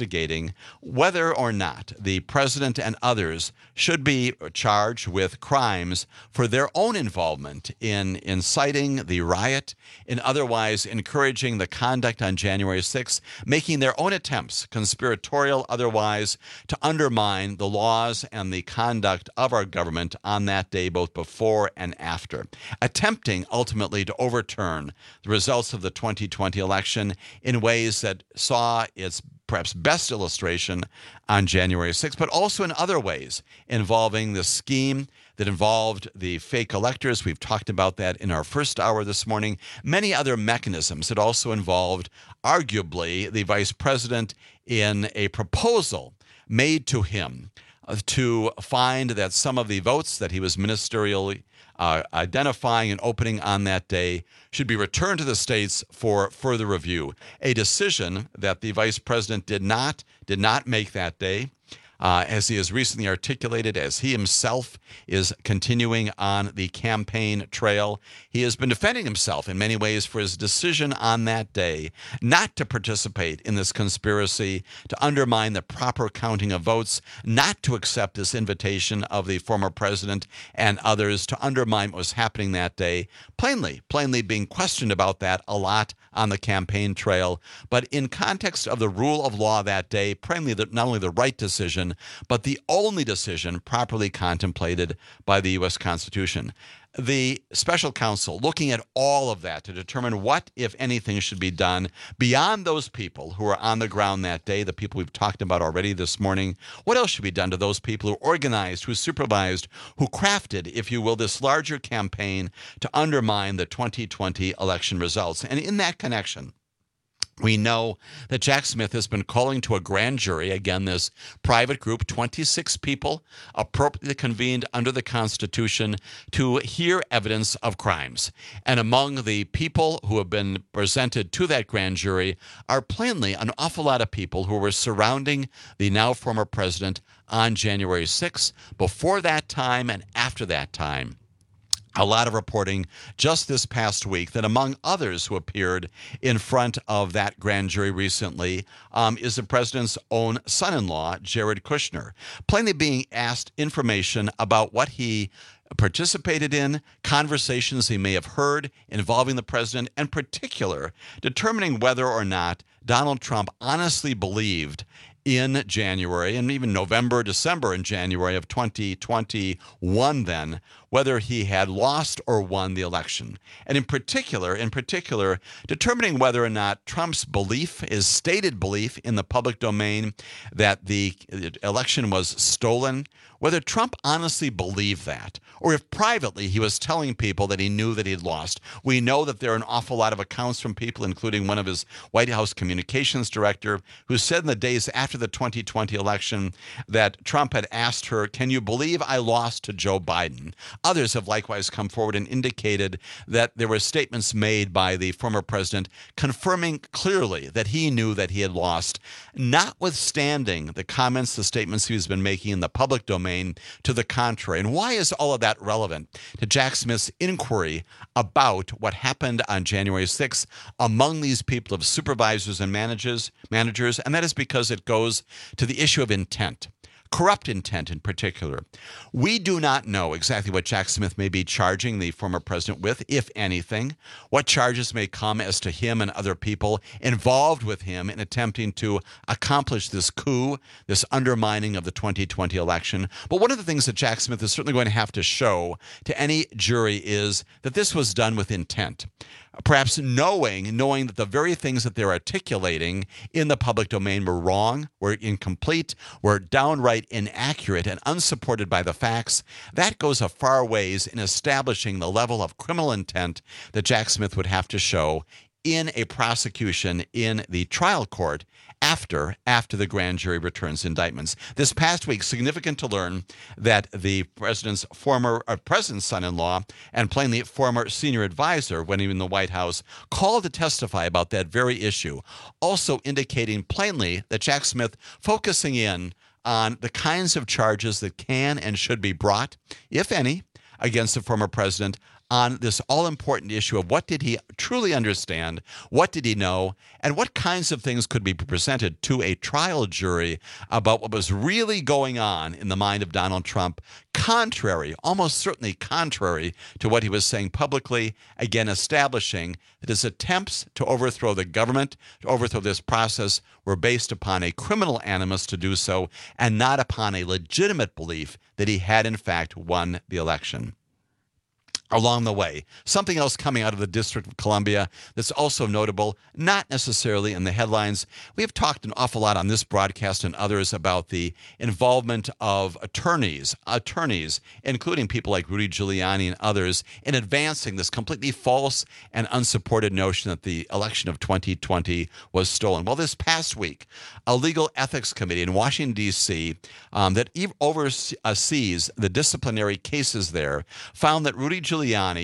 whether or not the president and others should be charged with crimes for their own involvement in inciting the riot, in otherwise encouraging the conduct on January 6th, making their own attempts, conspiratorial otherwise, to undermine the laws and the conduct of our government on that day, both before and after, attempting ultimately to overturn the results of the 2020 election in ways that saw its perhaps best illustration on January 6th, but also in other ways involving the scheme that involved the fake electors. We've talked about that in our first hour this morning. Many other mechanisms that also involved, arguably, the vice president in a proposal made to him to find that some of the votes that he was ministerially identifying and opening on that day should be returned to the states for further review. A decision that the vice president did not make that day. As he has recently articulated, as he himself is continuing on the campaign trail, he has been defending himself in many ways for his decision on that day not to participate in this conspiracy to undermine the proper counting of votes, not to accept this invitation of the former president and others to undermine what was happening that day, plainly being questioned about that a lot on the campaign trail. But in context of the rule of law that day, plainly not only the right decision, but the only decision properly contemplated by the U.S. Constitution. The special counsel looking at all of that to determine what, if anything, should be done beyond those people who are on the ground that day, the people we've talked about already this morning. What else should be done to those people who organized, who supervised, who crafted, if you will, this larger campaign to undermine the 2020 election results? And in that connection, we know that Jack Smith has been calling to a grand jury, again, this private group, 26 people appropriately convened under the Constitution to hear evidence of crimes. And among the people who have been presented to that grand jury are plainly an awful lot of people who were surrounding the now former president on January 6th, before that time and after that time. A lot of reporting just this past week that among others who appeared in front of that grand jury recently is the president's own son-in-law, Jared Kushner, plainly being asked information about what he participated in, conversations he may have heard involving the president, and in particular, determining whether or not Donald Trump honestly believed in January and even November, December and January of 2021 then, whether he had lost or won the election. And in particular, determining whether or not Trump's belief, his stated belief in the public domain that the election was stolen, whether Trump honestly believed that, or if privately he was telling people that he knew that he'd lost. We know that there are an awful lot of accounts from people, including one of his White House communications director, who said in the days after the 2020 election that Trump had asked her, "Can you believe I lost to Joe Biden?" Others have likewise come forward and indicated that there were statements made by the former president confirming clearly that he knew that he had lost, notwithstanding the comments, the statements he's been making in the public domain to the contrary. And why is all of that relevant to Jack Smith's inquiry about what happened on January 6th among these people of supervisors and managers? And that is because it goes to the issue of intent. Corrupt intent in particular. We do not know exactly what Jack Smith may be charging the former president with, if anything, what charges may come as to him and other people involved with him in attempting to accomplish this coup, this undermining of the 2020 election. But one of the things that Jack Smith is certainly going to have to show to any jury is that this was done with intent. Perhaps knowing that the very things that they're articulating in the public domain were wrong, were incomplete, were downright inaccurate and unsupported by the facts. That goes a far ways in establishing the level of criminal intent that Jack Smith would have to show in a prosecution in the trial court after the grand jury returns indictments. This past week, significant to learn that the president's son-in-law and plainly former senior advisor when he was in the White House called to testify about that very issue, also indicating plainly that Jack Smith focusing in on the kinds of charges that can and should be brought, if any, against the former president on this all-important issue of what did he truly understand, what did he know, and what kinds of things could be presented to a trial jury about what was really going on in the mind of Donald Trump, contrary, almost certainly contrary to what he was saying publicly, again establishing that his attempts to overthrow the government, to overthrow this process, were based upon a criminal animus to do so and not upon a legitimate belief that he had in fact won the election. Along the way, something else coming out of the District of Columbia that's also notable, not necessarily in the headlines. We have talked an awful lot on this broadcast and others about the involvement of attorneys, including people like Rudy Giuliani and others, in advancing this completely false and unsupported notion that the election of 2020 was stolen. Well, this past week, a legal ethics committee in Washington, D.C., that oversees the disciplinary cases there, found that Rudy Giuliani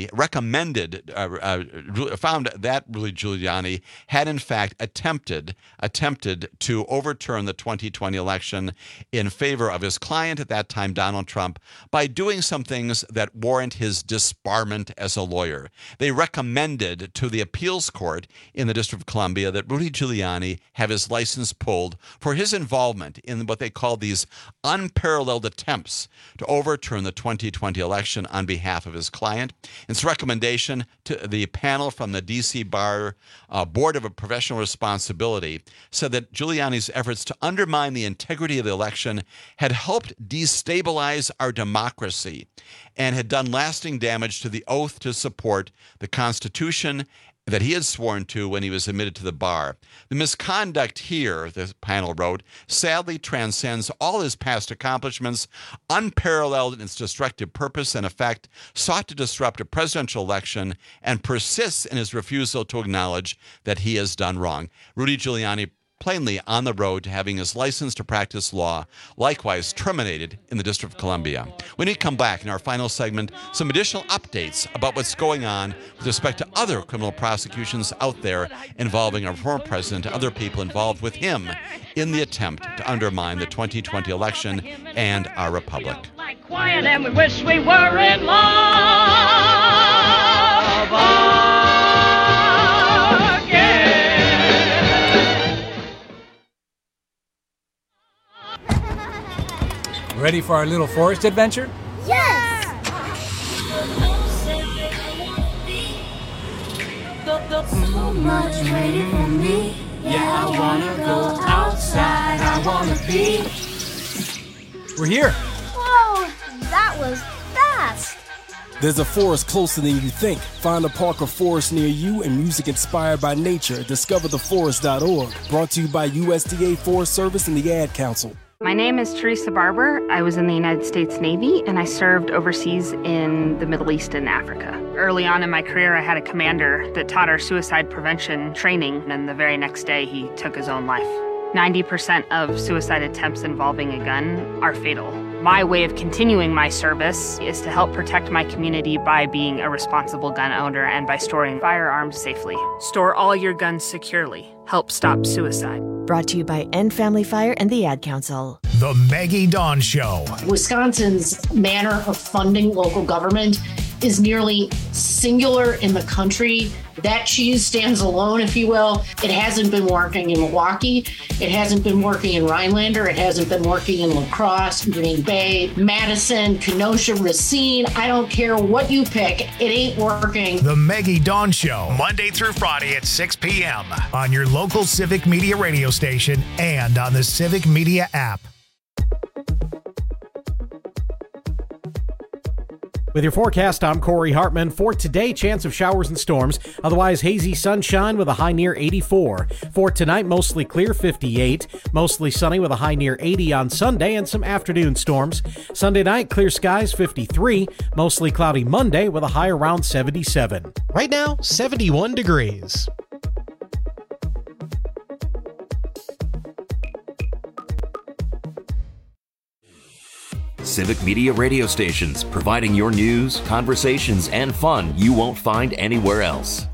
found that Rudy Giuliani had in fact attempted to overturn the 2020 election in favor of his client at that time, Donald Trump, by doing some things that warrant his disbarment as a lawyer. They recommended to the appeals court in the District of Columbia that Rudy Giuliani have his license pulled for his involvement in what they call these unparalleled attempts to overturn the 2020 election on behalf of his client. Its recommendation to the panel from the D.C. Bar Board of Professional Responsibility said that Giuliani's efforts to undermine the integrity of the election had helped destabilize our democracy and had done lasting damage to the oath to support the Constitution that he had sworn to when he was admitted to the bar. The misconduct here, the panel wrote, sadly transcends all his past accomplishments, unparalleled in its destructive purpose and effect, sought to disrupt a presidential election, and persists in his refusal to acknowledge that he has done wrong. Rudy Giuliani plainly on the road to having his license to practice law likewise terminated in the District of Columbia. We need to come back in our final segment, some additional updates about what's going on with respect to other criminal prosecutions out there involving our former president and other people involved with him in the attempt to undermine the 2020 election and our republic. Quiet, and we wish we were in love. Ready for our little forest adventure? Yes! So much waiting for me. Yeah, I wanna go outside. I wanna be. We're here. Whoa, that was fast. There's a forest closer than you think. Find a park or forest near you and music inspired by nature at discovertheforest.org. Brought to you by USDA Forest Service and the Ad Council. My name is Teresa Barber. I was in the United States Navy, and I served overseas in the Middle East and Africa. Early on in my career, I had a commander that taught our suicide prevention training, and the very next day, he took his own life. 90% of suicide attempts involving a gun are fatal. My way of continuing my service is to help protect my community by being a responsible gun owner and by storing firearms safely. Store all your guns securely. Help stop suicide. Brought to you by End Family Fire and the Ad Council. The Maggie Dawn Show. Wisconsin's manner of funding local government is nearly singular in the country. That cheese stands alone, if you will. It hasn't been working in Milwaukee. It hasn't been working in Rhinelander. It hasn't been working in La Crosse, Green Bay, Madison, Kenosha, Racine. I don't care what you pick. It ain't working. The Maggie Dawn Show, Monday through Friday at 6 p.m. on your local Civic Media radio station and on the Civic Media app. With your forecast, I'm Corey Hartman. For today, chance of showers and storms. Otherwise, hazy sunshine with a high near 84. For tonight, mostly clear, 58. Mostly sunny with a high near 80 on Sunday and some afternoon storms. Sunday night, clear skies, 53. Mostly cloudy Monday with a high around 77. Right now, 71 degrees. Civic Media radio stations, providing your news, conversations, and fun you won't find anywhere else.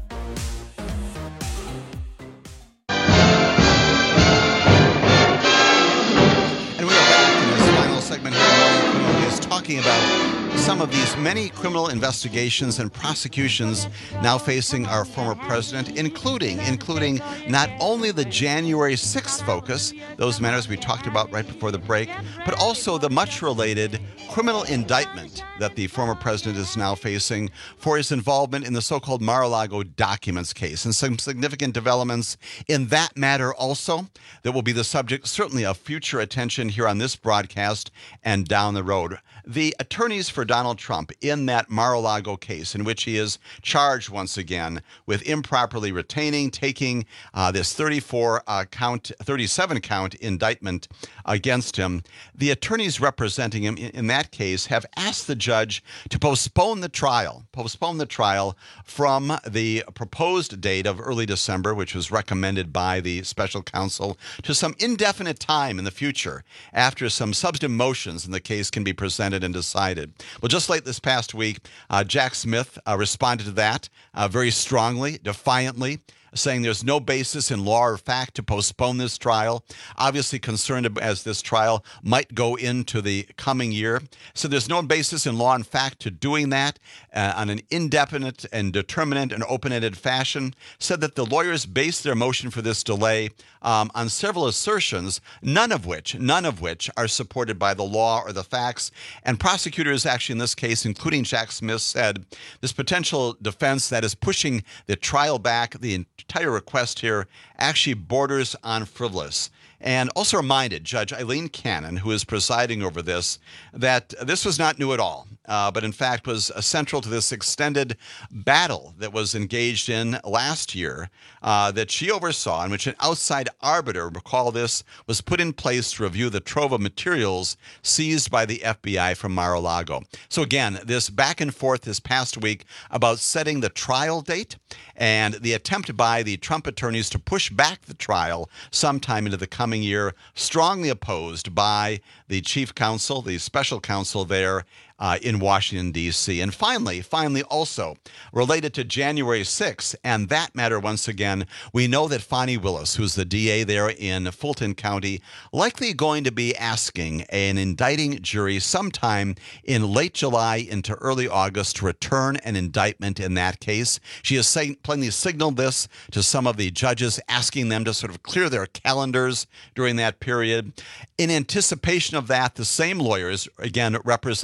And we are back in this final segment here. Morning Criminal is talking about some of these many criminal investigations and prosecutions now facing our former president, including not only the January 6th focus, those matters we talked about right before the break, but also the much related criminal indictment that the former president is now facing for his involvement in the so-called Mar-a-Lago documents case, and some significant developments in that matter also that will be the subject certainly of future attention here on this broadcast and down the road. The attorneys for Donald Trump in that Mar-a-Lago case, in which he is charged once again with improperly taking this 37 count indictment against him, the attorneys representing him in that case have asked the judge to postpone the trial from the proposed date of early December, which was recommended by the special counsel, to some indefinite time in the future after some substantive motions in the case can be presented and decided. Well, just late this past week, Jack Smith responded to that very strongly, defiantly, saying there's no basis in law or fact to postpone this trial, obviously concerned as this trial might go into the coming year. So there's no basis in law and fact to doing that on an indefinite and determinate and open-ended fashion. Said that the lawyers based their motion for this delay on several assertions, none of which are supported by the law or the facts. And prosecutors actually in this case, including Jack Smith, said this potential defense that is pushing the trial back, the entire request here actually borders on frivolous. And also reminded Judge Eileen Cannon, who is presiding over this, that this was not new at all, but in fact was central to this extended battle that was engaged in last year that she oversaw, in which an outside arbiter, recall this, was put in place to review the trove of materials seized by the FBI from Mar-a-Lago. So again, this back and forth this past week about setting the trial date and the attempt by the Trump attorneys to push back the trial sometime into the coming year, strongly opposed by the chief counsel, the special counsel there in Washington, D.C. And finally, also related to January 6th, and that matter once again, we know that Fani Willis, who's the DA there in Fulton County, likely going to be asking an indicting jury sometime in late July into early August to return an indictment in that case. She has plainly signaled this to some of the judges, asking them to sort of clear their calendars during that period. In anticipation of that, the same lawyers, again representing Donald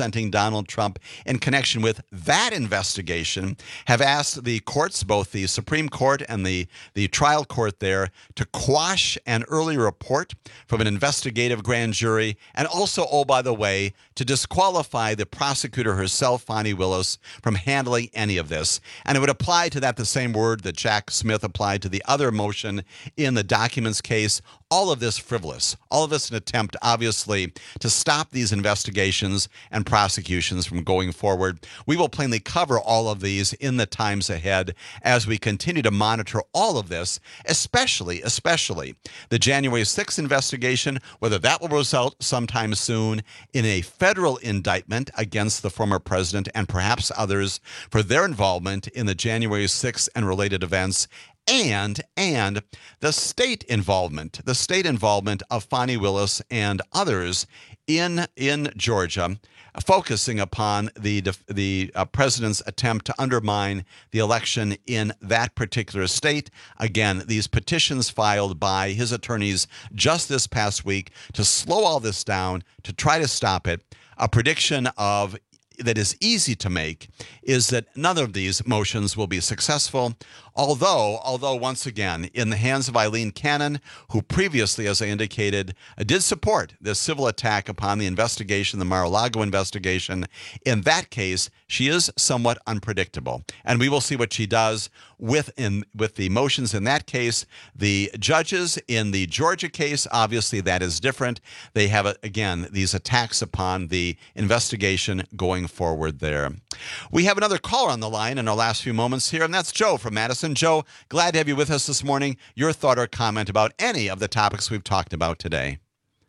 Donald Trump in connection with that investigation have asked the courts, both the Supreme Court and the trial court there, to quash an early report from an investigative grand jury, and also, oh, by the way, to disqualify the prosecutor herself, Fani Willis, from handling any of this. And it would apply to that the same word that Jack Smith applied to the other motion in the documents case. All of this frivolous, all of this an attempt, obviously, to stop these investigations and prosecutions from going forward. We will plainly cover all of these in the times ahead as we continue to monitor all of this, especially the January 6th investigation, whether that will result sometime soon in a federal indictment against the former president and perhaps others for their involvement in the January 6th and related events, and the state involvement of Fani Willis and others in Georgia, focusing upon the president's attempt to undermine the election in that particular state. Again, these petitions filed by his attorneys just this past week to slow all this down, to try to stop it. A prediction that is easy to make is that none of these motions will be successful, although once again, in the hands of Eileen Cannon, who previously, as I indicated, did support this civil attack upon the investigation, the Mar-a-Lago investigation. In that case, she is somewhat unpredictable, and we will see what she does with the motions in that case. The judges in the Georgia case, obviously that is different. They have, again, these attacks upon the investigation going forward there. We have another caller on the line in our last few moments here, and that's Joe from Madison. Joe, glad to have you with us this morning. Your thought or comment about any of the topics we've talked about today.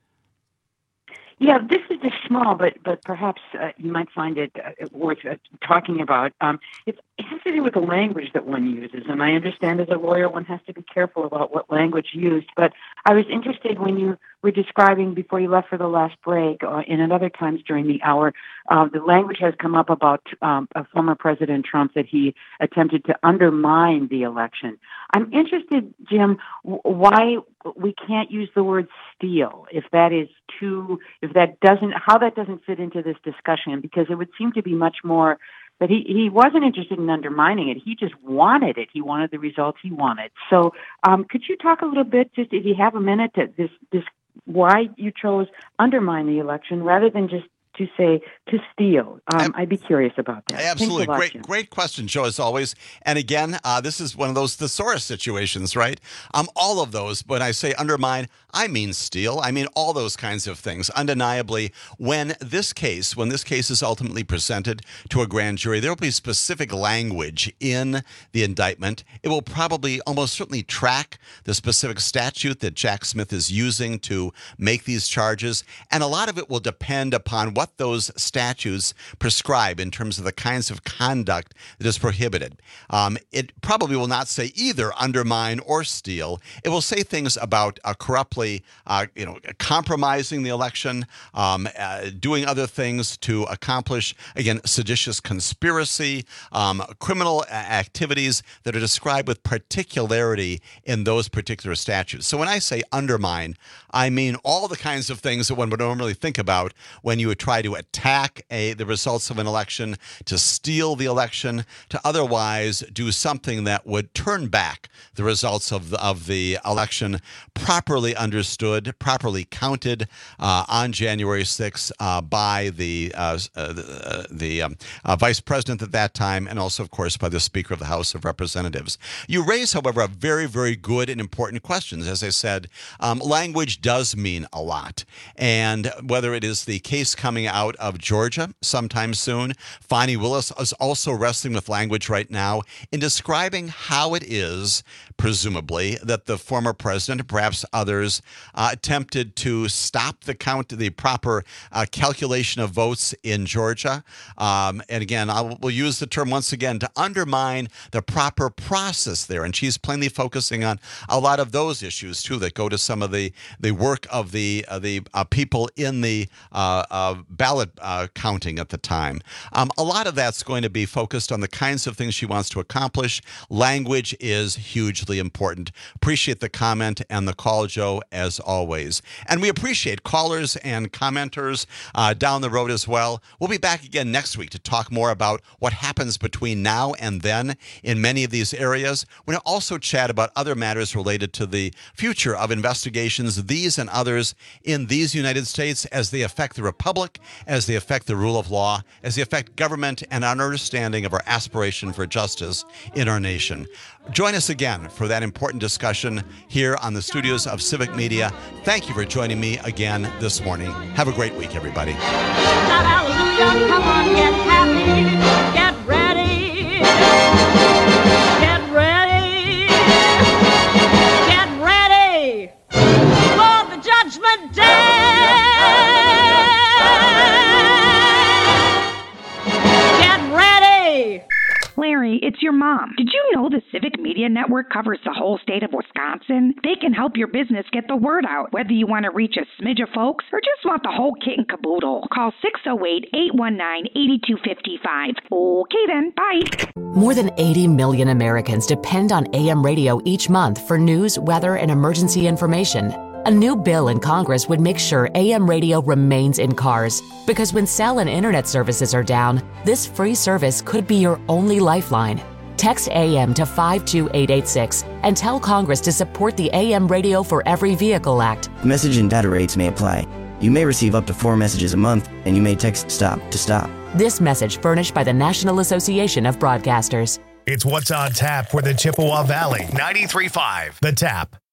Yeah, this is just small, but perhaps you might find it worth talking about. It has to do with the language that one uses, and I understand as a lawyer one has to be careful about what language used, but I was interested when you were describing before you left for the last break and at other times during the hour, the language has come up about former President Trump that he attempted to undermine the election. I'm interested, Jim, why we can't use the word steal how that doesn't fit into this discussion, because it would seem to be much more that he wasn't interested in undermining it. He just wanted it. He wanted the results he wanted. So could you talk a little bit, just if you have a minute, to this why you chose undermine the election rather than just to say to steal? I'd be curious about that. Absolutely. Great question, Joe, as always. And again, this is one of those thesaurus situations, right? All of those, when I say undermine, I mean steal. I mean all those kinds of things. Undeniably, when this case is ultimately presented to a grand jury, there will be specific language in the indictment. It will probably almost certainly track the specific statute that Jack Smith is using to make these charges. And a lot of it will depend upon what those statutes prescribe in terms of the kinds of conduct that is prohibited. It probably will not say either undermine or steal. It will say things about corruptly, compromising the election, doing other things to accomplish, again, seditious conspiracy, criminal activities that are described with particularity in those particular statutes. So when I say undermine, I mean all the kinds of things that one would normally think about when you would try to attack the results of an election, to steal the election, to otherwise do something that would turn back the results of the election properly understood, properly counted on January 6th by the vice president at that time, and also, of course, by the Speaker of the House of Representatives. You raise, however, a very, very good and important question. As I said, language does mean a lot. And whether it is the case coming out of Georgia sometime soon, Fani Willis is also wrestling with language right now in describing how it is, presumably, that the former president, perhaps others, attempted to stop the proper calculation of votes in Georgia. And again, we'll use the term once again to undermine the proper process there. And she's plainly focusing on a lot of those issues, too, that go to some of the work of the people in the ballot counting at the time. A lot of that's going to be focused on the kinds of things she wants to accomplish. Language is hugely important. Appreciate the comment and the call, Joe, as always. And we appreciate callers and commenters down the road as well. We'll be back again next week to talk more about what happens between now and then in many of these areas. We're going to also chat about other matters related to the future of investigations, these and others, in these United States as they affect the Republic, as they affect the rule of law, as they affect government and our understanding of our aspiration for justice in our nation. Join us again for that important discussion here on the studios of Civic Media. Thank you for joining me again this morning. Have a great week, everybody. Shout hallelujah, come on, get happy, get ready, get ready, get ready for the judgment day. Get ready. Larry, it's your mom. Did you know the Civic Media Network covers the whole state of Wisconsin? They can help your business get the word out, whether you want to reach a smidge of folks or just want the whole kit and caboodle. Call 608-819-8255. Okay then, bye. More than 80 million Americans depend on AM radio each month for news, weather, and emergency information. A new bill in Congress would make sure AM radio remains in cars, because when cell and internet services are down, this free service could be your only lifeline. Text AM to 52886 and tell Congress to support the AM Radio for Every Vehicle Act. Message and data rates may apply. You may receive up to 4 messages a month, and you may text STOP to stop. This message furnished by the National Association of Broadcasters. It's What's on Tap for the Chippewa Valley. 93.5 The Tap.